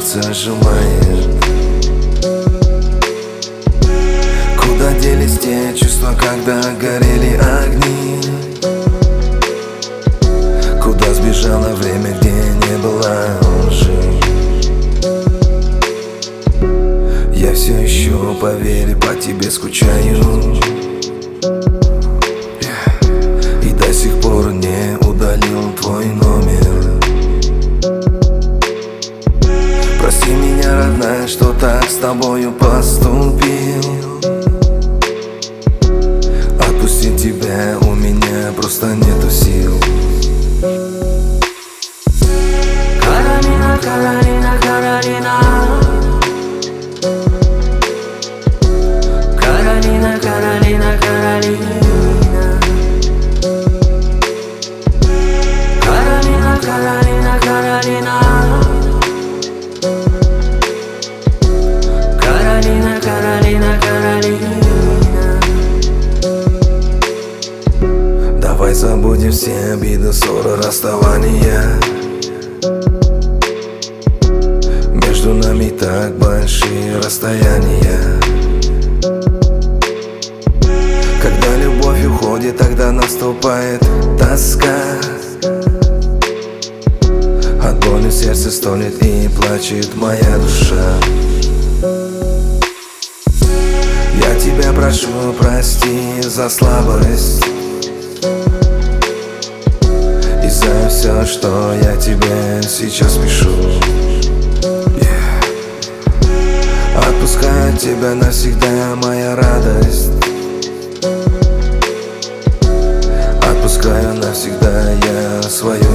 сердце сжимает. Куда делись те чувства, когда горели огни? Куда сбежало время, где не было лжи? Я все еще, поверь, по тебе скучаю. И до сих пор не удалил твой номер. Прости меня, родная, что так с тобою поступил. Отпустить тебя у меня просто нету сил. Каролина, Каролина, Каролина. Каролина, Каролина, Каролина. Каролина, Каролина, Каролина. Каролина, Каролина, Каролина. Давай забудем все обиды, ссоры, расставания. Между нами так большие расстояния. Когда любовь уходит, тогда наступает тоска. От боли в сердце стонет и плачет моя душа. Я тебя прошу, прости за слабость и за все, что я тебе сейчас пишу. Отпускаю тебя навсегда, моя радость. Отпускаю навсегда я свою